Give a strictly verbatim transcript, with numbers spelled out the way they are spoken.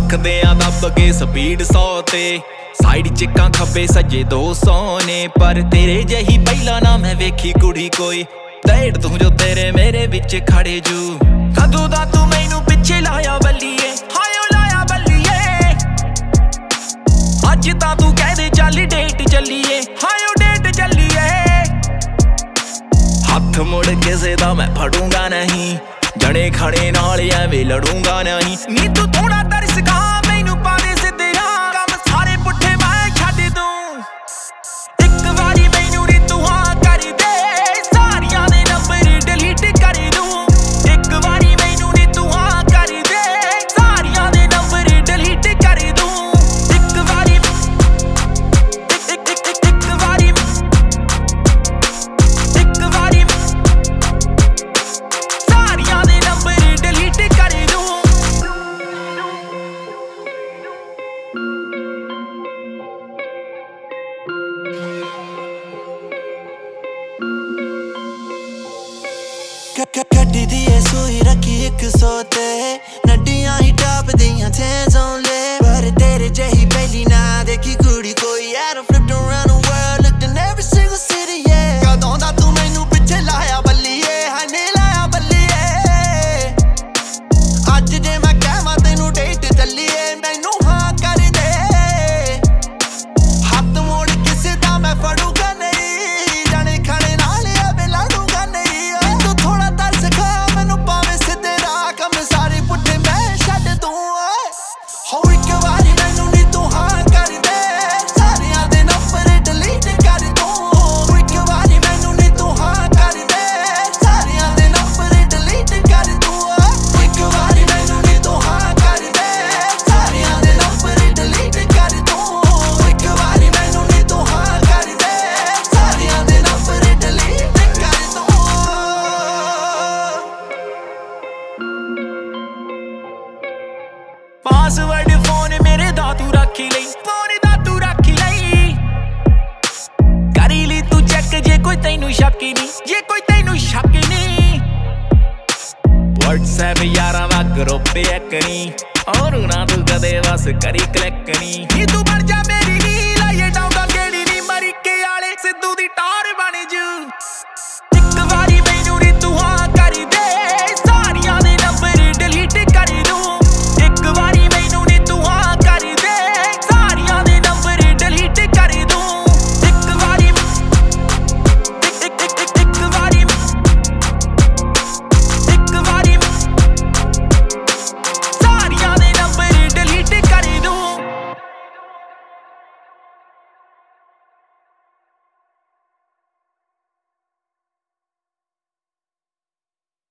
रखदे आ दब के स्पीड सौ ते साइड चिक्कां खब्बे सज्जे दो सौ ने पर तेरे जही पहला ना मैं वेखी कुड़ी कोई डेढ़ तू जो तेरे मेरे विच खड़े जू कदू दा तू मैनू पिछे लाया बल्लीए हायो लाया बल्लीए अज तां तू कह दे चल डेट चलीए हायो डेट चलीए हाथ मुड़ किसे दा मैं फड़ूंगा नहीं जने खड़े नाल एवें लड़ूंगा नहीं नी तू थोड़ा तरस खा मैनू पावे सिद्धे राह कम सारे पुट्ठे मैं छड्ड दूं इक वारी मैनू नी तू हां कर दे सारियां दे नंबर डिलीट कर दूं इक वारी मैनू नी तू हां कर दे सारियां दे नंबर डिलीट कर दूं इक वारी इक इक इक इक वारी इक वारी सारियां दे नंबर डिलीट कर दूं कट्टी दी सूई रखी एक सौ ते नड्डियां ही टाप दियां छे जोले पर तेरे जही पहली ना देखी कुड़ी कोई यार flipped around the world looked in every single city yeah कदों दा तू मैनू पिछे लाया बल्लीए हने लाया बल्लीए अज जे मैं कहवां तैनू डेट चलीए मैनू हां कर दे हाथ मोड़ किसे दा मैं फड़ूंगा नहीं जाने खाने नाल एवें लड़ूंगा नहीं तू थोड़ा तरस खा मैनू पावे सिद्धे राह कम सारे पुट्ठे मैं छड्ड दूं हो इक वारी मैनू नी तू हां कर दे सारियां दे नंबर डिलीट कर दूं इक वारी मैनू नी तू हां कर दे सारियां दे नंबर डिलीट कर दूं इक वारी मैनू नी तू हां कर दे सारियां दे नंबर डिलीट कर दूं इक वारी मैनू नी तू हां कर दे सारियां दे नंबर डिलीट कर दूं पासवर्ड फोन मेरे दा तू रखी लई फोन दा तू रखी लई करी ली तू चेक जे कोई तैनू शक ही नहीं जे कोई तैनू शक ही नहीं व्हाट्सएप यारा दा ग्रुप एक नहीं और ना तू कदे बस करी क्लिक नहीं नी तू बन जा